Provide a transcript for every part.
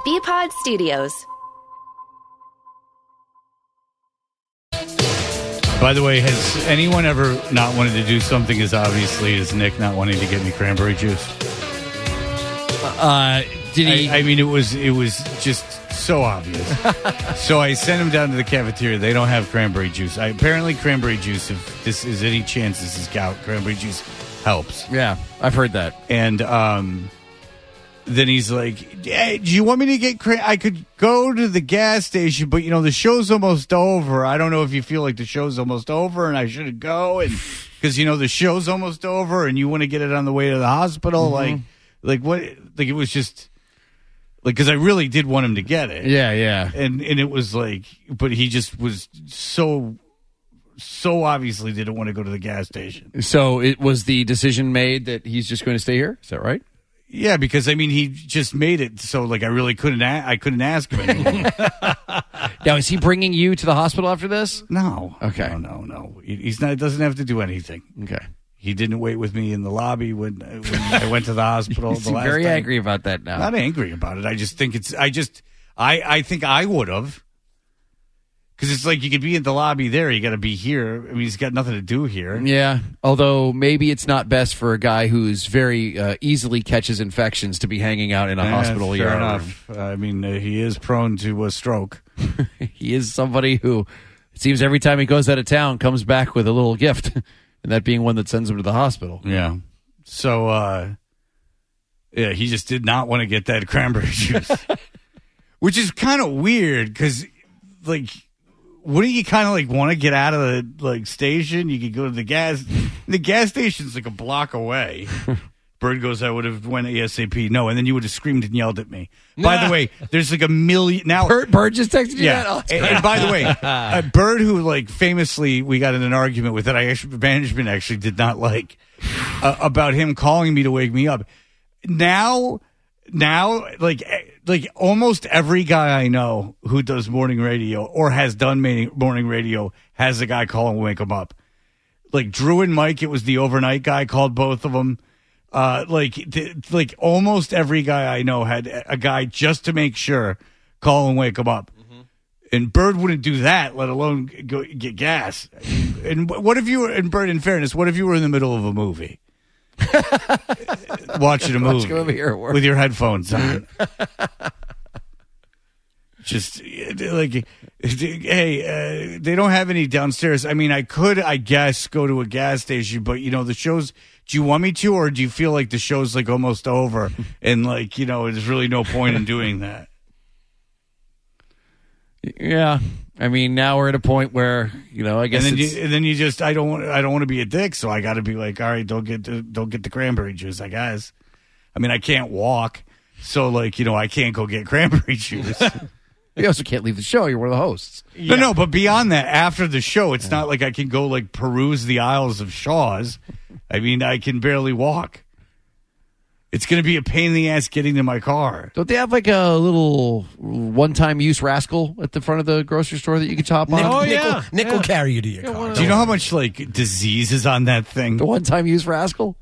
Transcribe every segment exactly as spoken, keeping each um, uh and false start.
B-Pod Studios. By the way, has anyone ever not wanted to do something as obviously as Nick not wanting to get me cranberry juice? Uh, did he? I, I mean, it was it was just so obvious. So I sent him down to the cafeteria. They don't have cranberry juice. I, apparently, cranberry juice, if this is any chance this is gout, cranberry juice helps. Yeah, I've heard that. And um, then he's like, hey, do you want me to get cran- I could go to the gas station, but, you know, the show's almost over. I don't know if you feel like the show's almost over and I should go. And because, you know, the show's almost over and you want to get it on the way to the hospital. Mm-hmm. Like, like what? Like, it was just... Like, because I really did want him to get it. Yeah, yeah. And and it was like, but he just was so, so obviously didn't want to go to the gas station. So it was the decision made that he's just going to stay here? Is that right? Yeah, because, I mean, he just made it so, like, I really couldn't, a- I couldn't ask him anymore. Now, is he bringing you to the hospital after this? No. Okay. No, no, no. He, he's not, doesn't have to do anything. Okay. He didn't wait with me in the lobby when, when I went to the hospital. You the seem last very time. angry about that now. Not angry about it. I just think it's, I just, I, I think I would have. Because it's like you could be in the lobby there. You got to be here. I mean, he's got nothing to do here. Yeah, although maybe it's not best for a guy who's very uh, easily catches infections to be hanging out in a Yeah, hospital. fair E R enough. Uh, I mean, uh, he is prone to a stroke. He is somebody who, it seems every time he goes out of town, comes back with a little gift, and that being one that sends him to the hospital. Yeah. So, uh, yeah, he just did not want to get that cranberry juice, which is kind of weird because, like, wouldn't you kind of like want to get out of the like station? You could go to the gas. The gas station's like a block away. Bird goes, I would have went ASAP. No, and then you would have screamed and yelled at me. By the way, there's like a million now. Bird, Bird just texted you Yeah, that? Oh, and, and by the way, a Bird who like famously we got in an argument with that I actually management actually did not like uh, about him calling me to wake me up. Now, now, like like almost every guy I know who does morning radio or has done morning radio has a guy call and wake him up. Like Drew and Mike, it was the overnight guy called both of them. Uh, like, th- like almost every guy I know had a guy just to make sure call and wake him up. Mm-hmm. And Bird wouldn't do that, let alone go get gas. And what if you were, and Bird, in fairness, what if you were in the middle of a movie? Watching a movie Watching a movie here at work. with your headphones on. Just like, hey, uh, they don't have any downstairs. I mean, I could, I guess, go to a gas station, but, you know, the show's, do you want me to, or do you feel like the show's like almost over and like, you know, there's really no point in doing that? Yeah. I mean, now we're at a point where, you know, I guess And then, it's, you, and then you just, I don't want, I don't want to be a dick, so I got to be like, all right, don't get the, don't get the cranberry juice, I guess. I mean, I can't walk, so like, you know, I can't go get cranberry juice. you also can't leave the show. You're one of the hosts. Yeah. No, no, but beyond that, after the show, it's not like I can go like peruse the aisles of Shaw's. I mean, I can barely walk. It's going to be a pain in the ass getting to my car. Don't they have like a little one-time use rascal at the front of the grocery store that you can top on? Nick, Oh, Nick, yeah. will, Nick Yeah. will carry you to your Yeah, car. one Do you know how much like disease is on that thing? The one-time use rascal?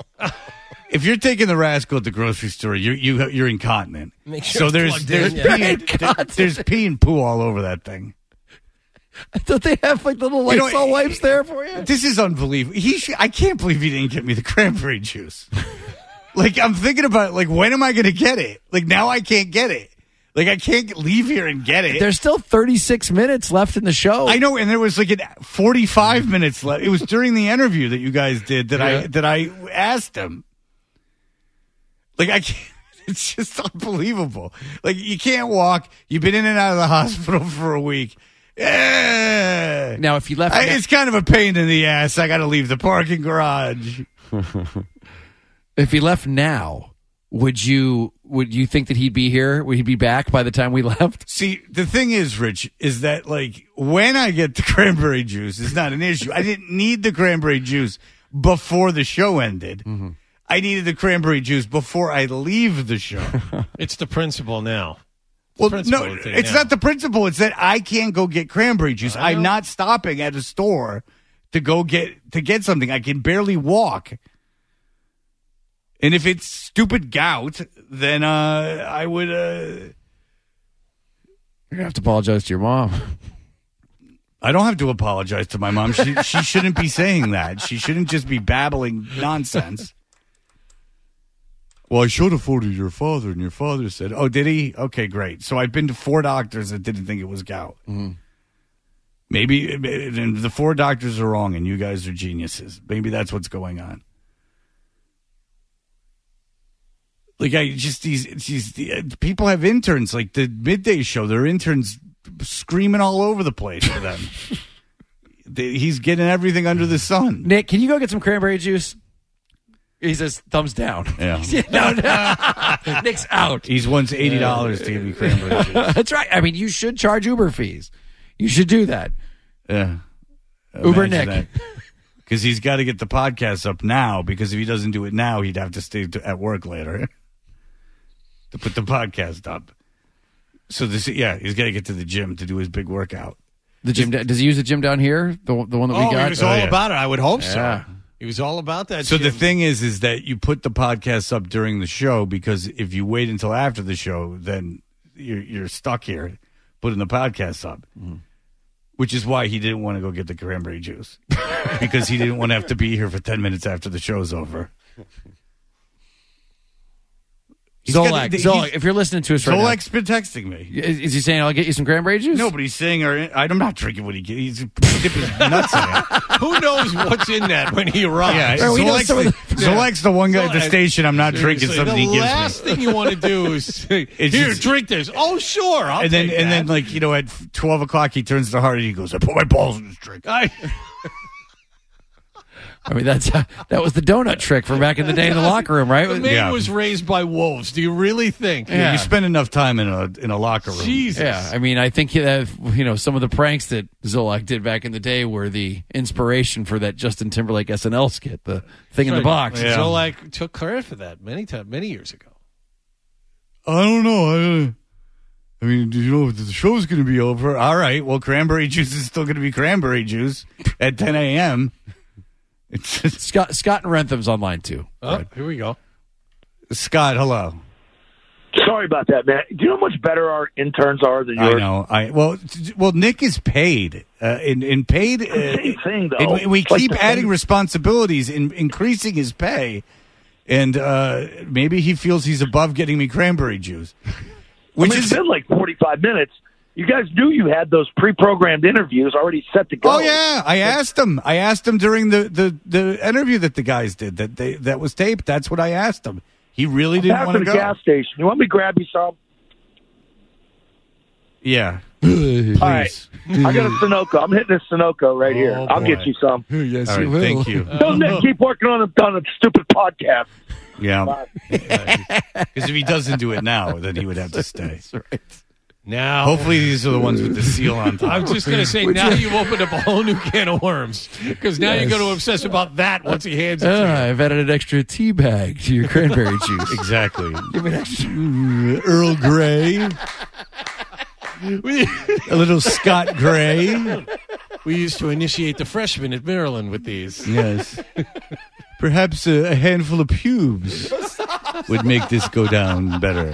If you're taking the rascal at the grocery store, you're you, you're incontinent. Make sure so it's there's plugged there's in, yeah. pee and, there- there's pee and poo all over that thing. Don't they have like little You know, Lysol wipes there for you? This is unbelievable. He sh- I can't believe he didn't get me the cranberry juice. Like, I'm thinking about, like, when am I going to get it? Like, now I can't get it. Like, I can't leave here and get it. There's still thirty-six minutes left in the show. I know, and there was, like, an forty-five minutes left. It was during the interview that you guys did that I Yeah. that I asked him. Like, I can't. It's just unbelievable. Like, you can't walk. You've been in and out of the hospital for a week. Yeah. Now, if you left, I, it's kind of a pain in the ass. I got to leave the parking garage. if he left now, would you would you think that he'd be here? Would he be back by the time we left? See, the thing is, Rich, is that, like, when I get the cranberry juice, it's not an issue. I didn't need the cranberry juice before the show ended. Mm-hmm. I needed the cranberry juice before I leave the show. It's the principle now. Well, principle no, thing it's now. not the principle. It's that I can't go get cranberry juice. I know. I'm not stopping at a store to go get to get something. I can barely walk. And if it's stupid gout, then uh, I would uh, You're gonna have to apologize to your mom. I don't have to apologize to my mom. She she shouldn't be saying that. She shouldn't just be babbling nonsense. Well, I showed a photo to your father, and your father said, "Oh, did he? Okay, great." So I've been to four doctors that didn't think it was gout. Mm-hmm. Maybe and the four doctors are wrong, and you guys are geniuses. Maybe that's what's going on. Like I just these these the, people have interns like the midday show. Their interns screaming all over the place for them. they, he's getting everything under the sun. Nick, can you go get some cranberry juice? He says thumbs down. Yeah, no, no. Nick's out. He's wants eighty dollars to give me cranberry juice. That's right. I mean, you should charge Uber fees. You should do that. Yeah, Uber Nick. Because he's got to get the podcast up now. Because if he doesn't do it now, he'd have to stay to, at work later. To put the podcast up. So this, yeah, he's got to get to the gym to do his big workout. The gym, does he use the gym down here? The the one that we oh, got? he was all oh, yeah. about it. I would hope yeah. so. He was all about that. So gym. the thing is, is that you put the podcast up during the show because if you wait until after the show, then you're you're stuck here putting the podcast up. Mm. Which is why he didn't want to go get the cranberry juice because he didn't want to have to be here for ten minutes after the show's over. He's Zolak, got, Zolak, if you're listening to us right Zolak's now, been texting me. Is, is he saying I'll get you some cranberry juice? No, but he's saying, or, I'm not drinking what he gets. He's dip his nuts in it. Who knows what's in that when he arrives? Yeah, Right, we know Zolak's, some of the, the- Zolak's the one guy at the Zolak- station I'm not drinking Seriously, something the he gives last me. thing you want to do is say, It's here, just- drink this. Oh, sure, I'll And then, take and that. then, like, you know, at twelve o'clock, he turns to Hardy and he goes, I put my balls in this drink. I, I mean, that's uh, that was the donut trick from back in the day in the locker room, right? the man Yeah. was raised by wolves. Do you really think? Yeah. You spend enough time in a in a locker room. Jesus. Yeah, I mean, I think that, you know, some of the pranks that Zolak did back in the day were the inspiration for that Justin Timberlake S N L skit, the thing in the box. Yeah. Zolak took credit for that many times, many years ago. I don't know. I, I mean, do you know the show's going to be over? All right. Well, cranberry juice is still going to be cranberry juice at ten a.m. It's just, Scott Scott and Rentham's online too. Oh, Right. here we go. Scott, hello. Sorry about that, man. Do you know how much better our interns are than yours? I know. I well, t- well, Nick is paid. Uh, in in paid. Uh, Same thing, though. and we It's like keep the adding same- responsibilities and increasing his pay, and uh, maybe he feels he's above getting me cranberry juice, which I mean, is it's been like forty-five minutes. You guys knew you had those pre-programmed interviews already set to go. Oh yeah, I asked him. I asked him during the, the, the interview that the guys did that they that was taped. That's what I asked him. He really didn't Back want to to the go. gas station. You want me to grab you some? Yeah, All right. I got a Sunoco. I'm hitting a Sunoco right here. Oh, I'll boy. get you some. Yes, All right, thank you. Don't Nick keep working on a, on a stupid podcast. Yeah, because if he doesn't do it now, then he would have to stay. That's right. Now, Hopefully, these are the ones with the seal on top. I'm just going to say, now you've opened up a whole new can of worms. Because now Yes. you're going to obsess about that once he hands it Uh, to you. I've added an extra tea bag to your cranberry juice. Exactly. Give me an extra. Earl Grey, We, a little Scott Gray. we used to initiate the freshmen at Maryland with these. Yes. Perhaps a, a handful of pubes would make this go down better.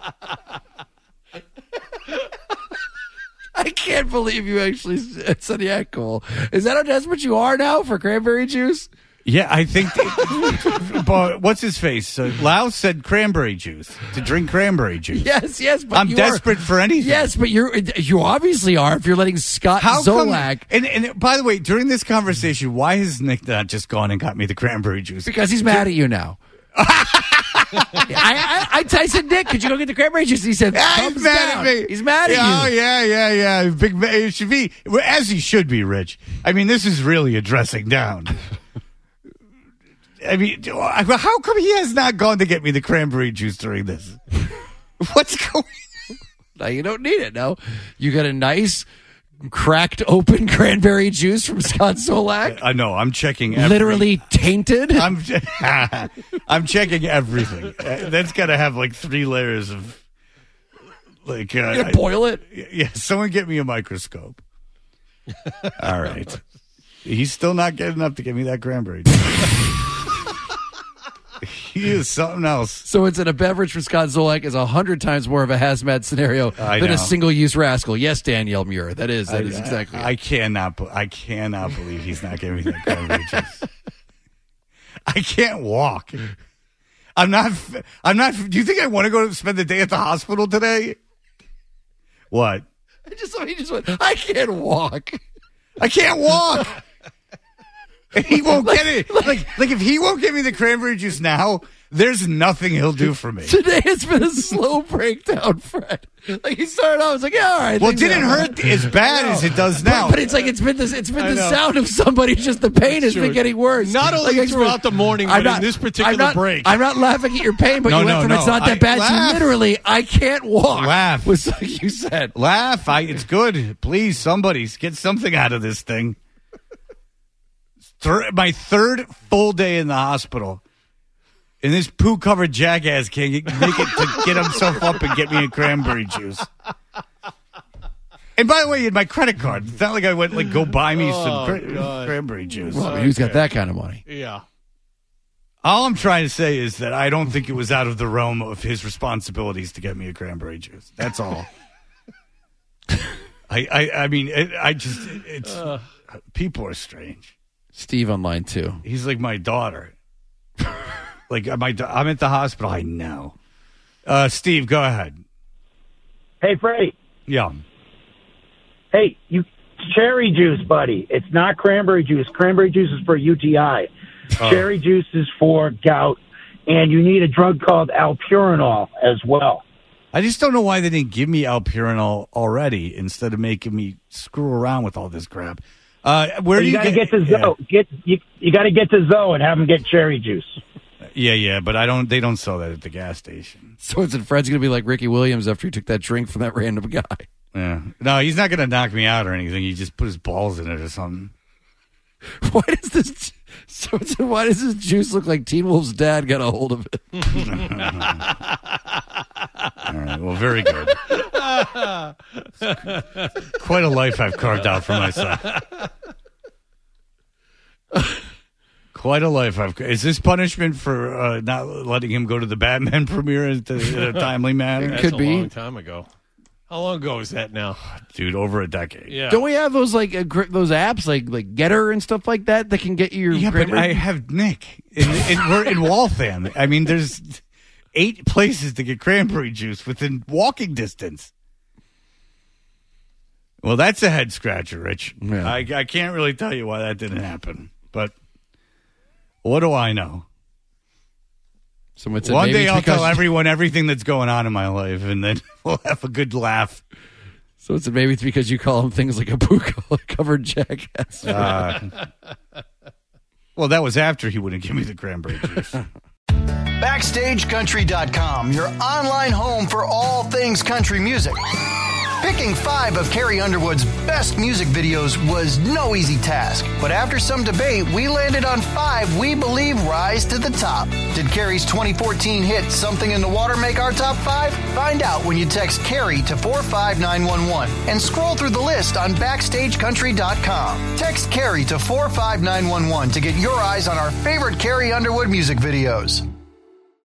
I can't believe you actually said the alcohol. Is that how desperate you are now for cranberry juice? Yeah, I think. But what's his face? Uh, Lau said cranberry juice to drink cranberry juice. Yes, yes. But I'm you desperate are, for anything. Yes, but you're you obviously are if you're letting Scott How come? Zolak And, and by the way, during this conversation, why has Nick not just gone and got me the cranberry juice? because he's mad at you now. I, I, I said, Nick, could you go get the cranberry juice? He said, Yeah, thumbs he's mad down. at me. He's mad at yeah, you. Oh yeah, yeah, yeah. Big, ma- it should be as he should be, Rich. I mean, this is really a dressing down. I mean, how come he has not gone to get me the cranberry juice during this? What's going? Now you don't need it. No, you got a nice cracked open cranberry juice from Scott Zolak. I know. I'm checking. Every, Literally tainted. I'm. I'm checking everything. Uh, That's got to have like three layers of. Like, uh, You gonna boil it? yeah. Someone get me a microscope. All right. He's still not getting up to get me that cranberry juice. He is something else. So it's in a beverage for Scott Zolak is a hundred times more of a hazmat scenario I than know. a single-use rascal. Yes, Danielle Muir. That is. That I, is exactly. I, I cannot. I cannot believe he's not giving me that cranberry juice. I can't walk. I'm not. I'm not. Do you think I want to go spend the day at the hospital today? What? I just. He just went. I can't walk. I can't walk. He won't get it. Like, like if he won't give me the cranberry juice now, there's nothing he'll do for me. Today it's been a slow breakdown, Fred. Like he started off, I was like, yeah, all right. Well, it didn't hurt as bad as it does now. But, but it's like it's been this. It's been I the know. sound of somebody. Just the pain has True. been getting worse. Not only Like, throughout the morning, I'm but not, in this particular I'm not, break. I'm not laughing at your pain, but No, you went no, from no. it's not that I bad laugh. to literally I can't walk. Laugh. Was like you said. Laugh. I, it's good. Please, somebody get something out of this thing. Thir- my third full day in the hospital, and this poo-covered jackass can't get, make it to get himself up and get me a cranberry juice. And by the way, he had my credit card. It's not like I went like go buy me some Oh, cra- God. cranberry juice. Well, I mean, who's got that kind of money? Yeah. All I'm trying to say is that I don't think it was out of the realm of his responsibilities to get me a cranberry juice. That's all. I, I, I mean, it, I just, it's, Uh. people are strange. Steve on line two. He's like my daughter. Like, my, I'm at the hospital. I know. Uh, Steve, go ahead. Hey, Freddie. Yeah. Hey, you cherry juice, buddy. It's not cranberry juice. Cranberry juice is for U T I. Oh. Cherry juice is for gout, and you need a drug called alpurinol as well. I just don't know why they didn't give me alpurinol already instead of making me screw around with all this crap. Uh, where Well, do you you got to get, get to yeah. Zoe. Get you, you got to get to Zoe and have them get cherry juice. Yeah, yeah, but I don't. They don't sell that at the gas station. So it's Fred's going to be like Ricky Williams after he took that drink from that random guy. Yeah. No, he's not going to knock me out or anything. He just put his balls in it or something. Why does this? So it's, why does this juice look like Teen Wolf's dad got a hold of it? All right. Well, very good. Quite a life I've carved out for myself. Quite a life I've. Is this punishment for uh, not letting him go to the Batman premiere in, in a timely manner? That's Could a be. long time ago. How long ago is that now? Dude, over a decade. Yeah. Don't we have those like uh, gr- those apps like like Getter and stuff like that that can get you your Yeah, but cranberry- I have Nick. In, in, we're in Waltham. I mean, there's eight places to get cranberry juice within walking distance. Well, that's a head scratcher, Rich. Yeah. I, I can't really tell you why that didn't happen, but what do I know? Someone said One maybe day it's I'll because- tell everyone everything that's going on in my life, and then we'll have a good laugh. So it's maybe it's because you call him things like a poo covered jackass. Uh, well, that was after he wouldn't give me the cranberry juice. Backstage Country dot com, your online home for all things country music. Picking five of Carrie Underwood's best music videos was no easy task, but after some debate, we landed on five we believe rise to the top. Did Carrie's twenty fourteen hit Something in the Water make our top five? Find out when you text Carrie to four five nine one one and scroll through the list on Backstage Country dot com. Text Carrie to four five nine one one to get your eyes on our favorite Carrie Underwood music videos.